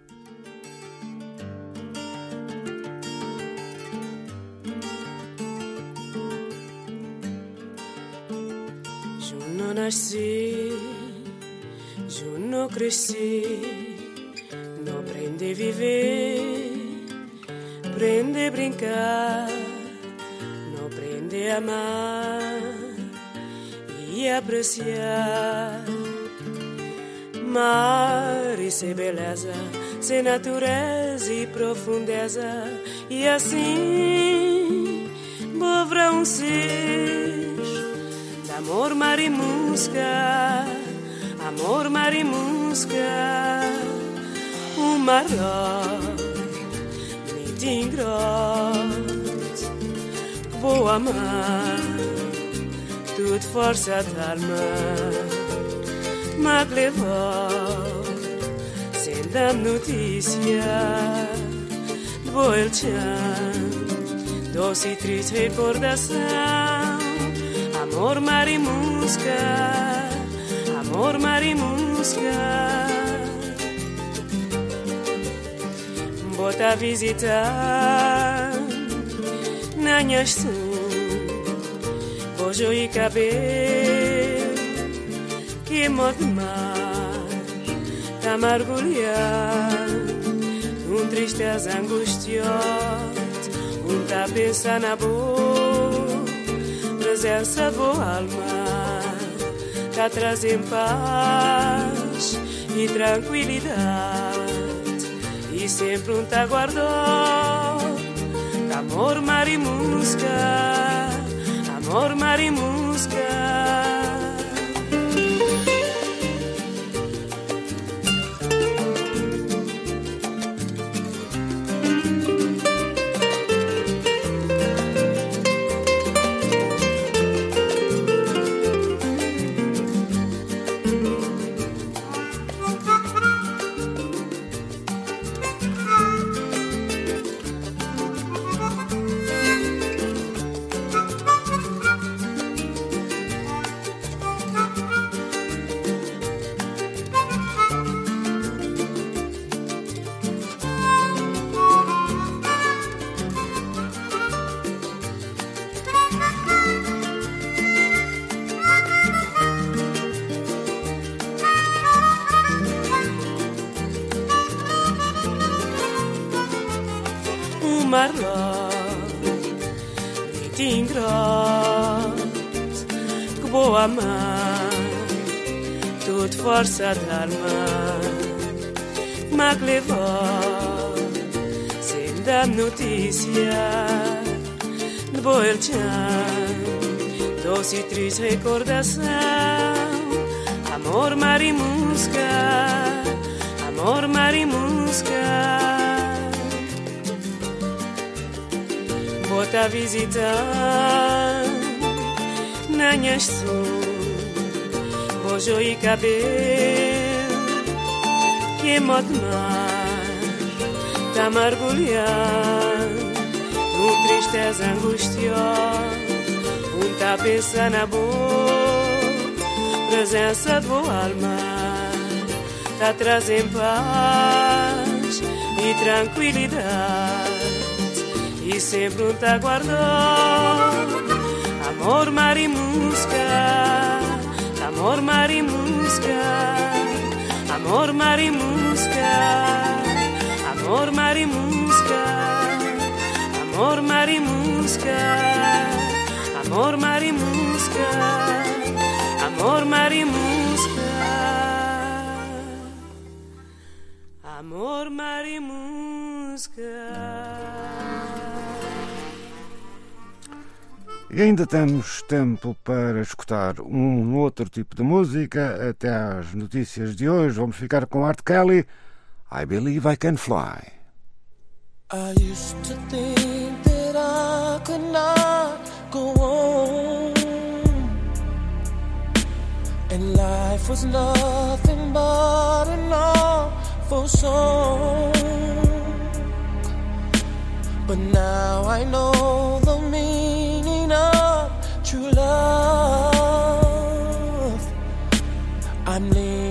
Eu nasci, eu não cresci, não aprendi a viver, aprendi a brincar, não aprendi a amar e apreciar. Mar e sem beleza, sem natureza e profundeza, e assim bovrá um ser. Amor, mar e música, amor, mar e música, um mar bonito e grosso, que vou amar, tudo força da alma, mas levou, sem dar notícia, de boa el chão, doce e triste recordação. Amor, mar e música, amor, mar e música. Bota a visitar nanhas sul, bojo e cabelo, que modo mar, tá mergulhado, tristeza angustiosa, tá pensando na boa. Presença boa alma, tá trazendo paz e tranquilidade, e sempre tá guardou amor, mar e música, amor, mar e música. Que boa amar, tudo força da alma, mas que levou, sem dar notícia, de boa el chão, doce e triste recordação. Amor, mar e música, amor, mar e música. Bota a visitar nanhas sul, bojo e cabelo, que modo mar, tá mergulhado, tristeza angustiosa, tá pensando na boa, presença de boa alma, tá trazendo paz e tranquilidade, e sempre tá guardou amor, mar e música, amor, mar e música, amor, mar e música, amor, mar e música, amor, mar e música, amor, mar e música, amor, mar e música, amor, mar e música. E ainda temos tempo para escutar um outro tipo de música. Até às notícias de hoje vamos ficar com Art Kelly, I Believe I Can Fly. I used to think that I could not go on, and life was nothing but an awful song. But now I know the meaning of true love. I'm living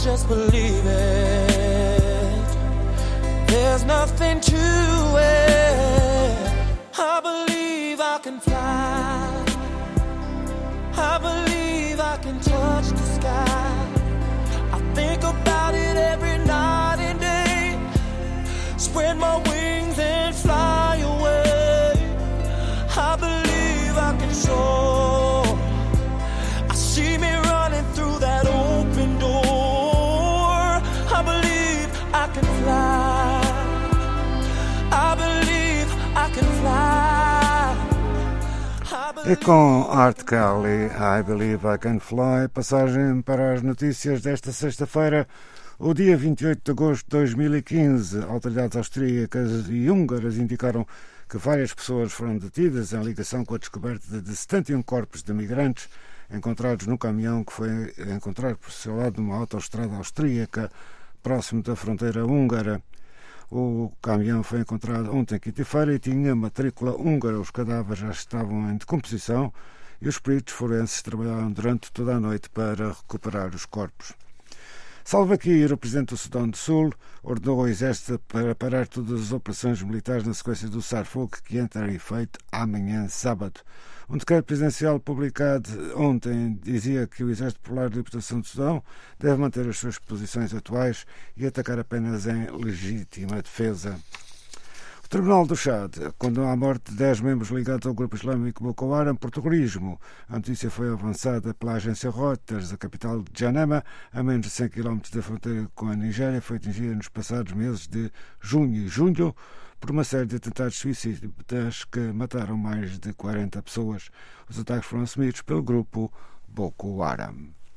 just believe it. There's nothing to it. I believe I can fly. I believe I can touch the sky. I think about it every night and day. Spread my wings and fly away. I believe I can soar. I see me running through that open door. I believe I can fly. I believe I can fly. E com Art Kelly, I Believe I Can Fly, passagem para as notícias desta sexta-feira, o dia 28 de agosto de 2015. Autoridades austríacas e húngaras indicaram que várias pessoas foram detidas em ligação com a descoberta de 71 corpos de migrantes encontrados no caminhão que foi encontrado por seu lado numa autoestrada austríaca próximo da fronteira húngara. O caminhão foi encontrado ontem, quinta-feira, e tinha matrícula húngara. Os cadáveres já estavam em decomposição e os peritos forenses trabalharam durante toda a noite para recuperar os corpos. Salva Kiir, o presidente do Sudão do Sul, ordenou ao exército para parar todas as operações militares na sequência do cessar-fogo que entra em efeito amanhã, sábado. Um decreto presidencial publicado ontem dizia que o Exército Popular de Libertação do Sudão deve manter as suas posições atuais e atacar apenas em legítima defesa. O Tribunal do Chad condenou à morte de 10 membros ligados ao grupo islâmico Boko Haram por terrorismo. A notícia foi avançada pela agência Reuters. A capital de Janema, a menos de 100 km da fronteira com a Nigéria, foi atingida nos passados meses de junho e julho por uma série de atentados suicidas que mataram mais de 40 pessoas. Os ataques foram assumidos pelo grupo Boko Haram.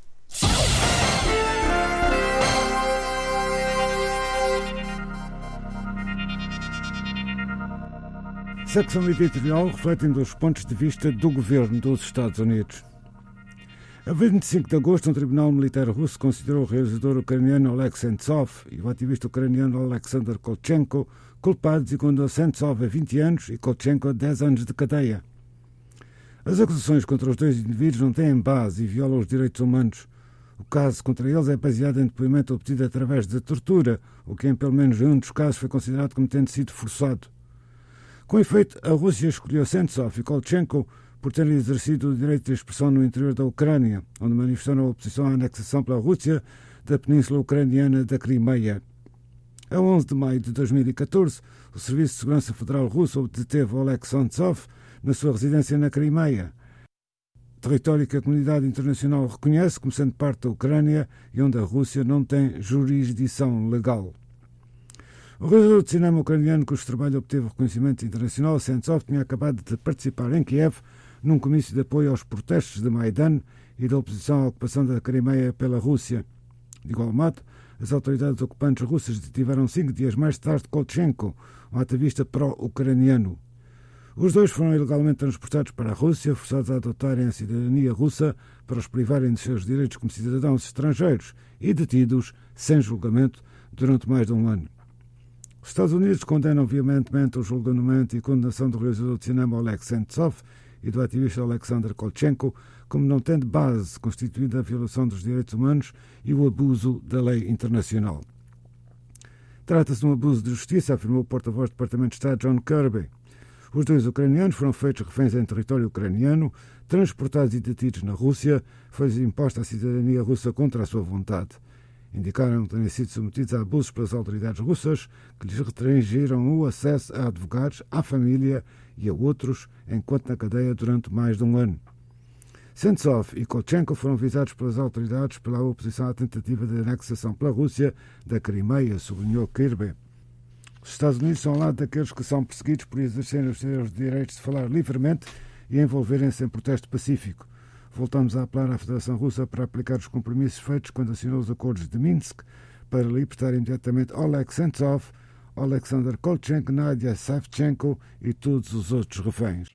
Secção editorial refletindo os pontos de vista do governo dos Estados Unidos. A 25 de agosto, um tribunal militar russo considerou o realizador ucraniano Oleg Sentsov e o ativista ucraniano Alexander Kolchenko culpados e condenou Sentsov a 20 anos e Kolchenko a 10 anos de cadeia. As acusações contra os dois indivíduos não têm base e violam os direitos humanos. O caso contra eles é baseado em depoimento obtido através de tortura, o que em pelo menos um dos casos foi considerado como tendo sido forçado. Com efeito, a Rússia escolheu Sentsov e Kolchenko por terem exercido o direito de expressão no interior da Ucrânia, onde manifestaram a oposição à anexação pela Rússia da península ucraniana da Crimeia. A 11 de maio de 2014, o Serviço de Segurança Federal russo deteve Oleg Sentsov na sua residência na Crimeia, território que a comunidade internacional reconhece como sendo parte da Ucrânia e onde a Rússia não tem jurisdição legal. O realizador de cinema ucraniano, cujo trabalho obteve reconhecimento internacional, Sentsov, tinha acabado de participar em Kiev num comício de apoio aos protestos de Maidan e da oposição à ocupação da Crimeia pela Rússia. De igual modo, as autoridades ocupantes russas detiveram 5 dias mais tarde Kolchenko, um ativista pró-ucraniano. Os dois foram ilegalmente transportados para a Rússia, forçados a adotarem a cidadania russa para os privarem de seus direitos como cidadãos estrangeiros e detidos sem julgamento durante mais de um ano. Os Estados Unidos condenam veementemente o julgamento e condenação do realizador de cinema Oleg Sentsov e do ativista Alexander Kolchenko como não tendo base constituída a violação dos direitos humanos e o abuso da lei internacional. Trata-se de um abuso de justiça, afirmou o porta-voz do Departamento de Estado John Kirby. Os dois ucranianos foram feitos reféns em território ucraniano, transportados e detidos na Rússia, foi-lhes imposta a cidadania russa contra a sua vontade. Indicaram terem sido submetidos a abusos pelas autoridades russas que lhes restringiram o acesso a advogados, à família e a outros, enquanto na cadeia durante mais de um ano. Sentsov e Kolchenko foram visados pelas autoridades pela oposição à tentativa de anexação pela Rússia da Crimeia, sublinhou Kirby. Os Estados Unidos são ao lado daqueles que são perseguidos por exercerem os seus direitos de falar livremente e envolverem-se em protesto pacífico. Voltamos a apelar à Federação Russa para aplicar os compromissos feitos quando assinou os acordos de Minsk para libertar imediatamente Oleg Sentsov, Alexander Kolchenko, Nadia Savchenko e todos os outros reféns.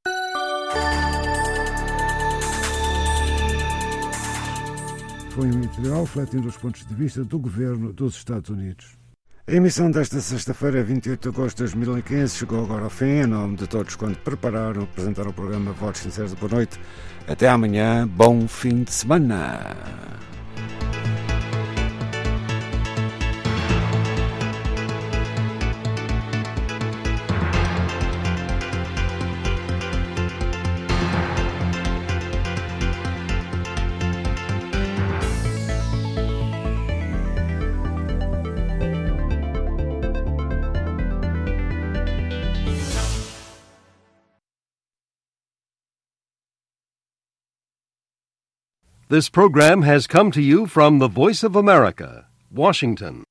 Foi um editorial refletindo os pontos de vista do governo dos Estados Unidos. A emissão desta sexta-feira, 28 de agosto de 2015, chegou agora ao fim. Em nome de todos quanto prepararam, apresentaram o programa Votos Sinceros de Boa Noite. Até amanhã, bom fim de semana. This program has come to you from the Voice of America, Washington.